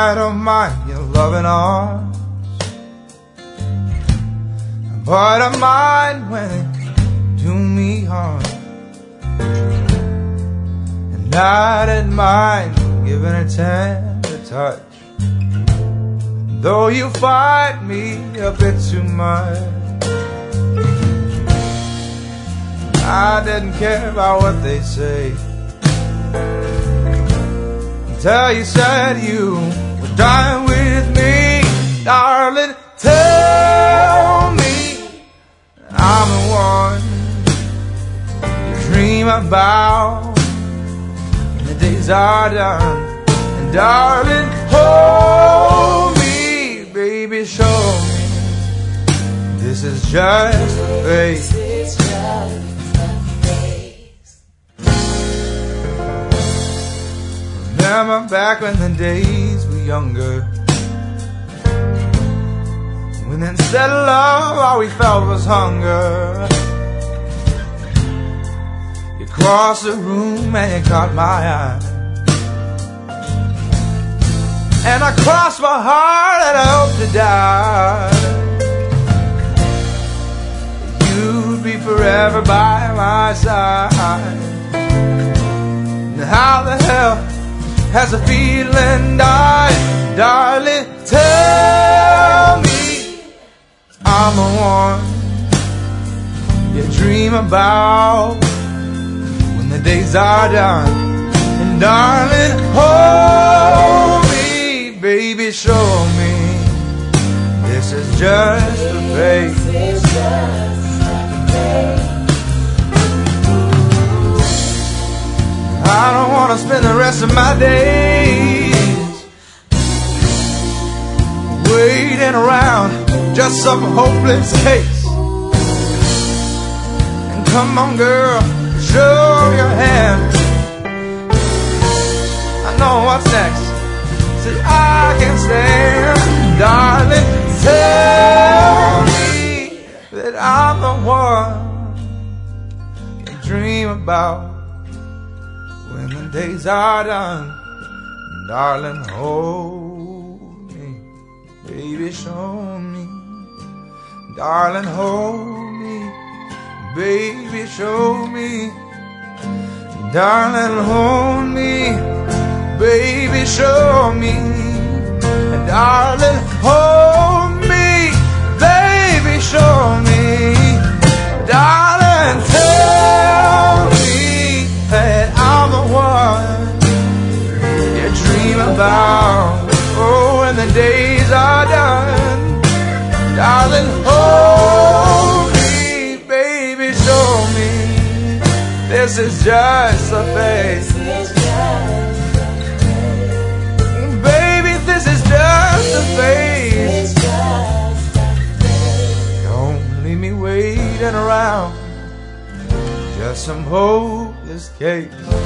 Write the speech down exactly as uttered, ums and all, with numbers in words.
I don't mind your loving arms, but I mind when it do me harm. And I didn't mind giving a tender touch, though you fight me a bit too much. I didn't care about what they say until you said you would die with me. Darling, tell me I'm the one you dream about when the days are done. And darling, hold me, baby, show me this is just a phase. Remember back when the days were younger, when instead of love all we felt was hunger. You crossed the room and you caught my eye, and I crossed my heart and I hope to die. You'd be forever by my side. And how the hell has a feeling died? Darling, tell me I'm the one you dream about when the days are done. And darling, hold me, baby, show me this is just a phase. I don't want to spend the rest of my days waiting around just some hopeless case. And come on, girl, show your hand. I know what's next, so I can stand. Darling, tell me that I'm the one you dream about when the days are done. Darling, hold me, baby, show me. Darling, hold me, baby, show me. Darling, hold me, baby, show me. Darling, hold me, baby, show me. Darling, tell me that I'm the one you dream about. Oh, when the days are done. Darling, hold me, baby, show me this is just a phase. Baby, this is just a phase. Don't leave me waiting around, just some hopeless case.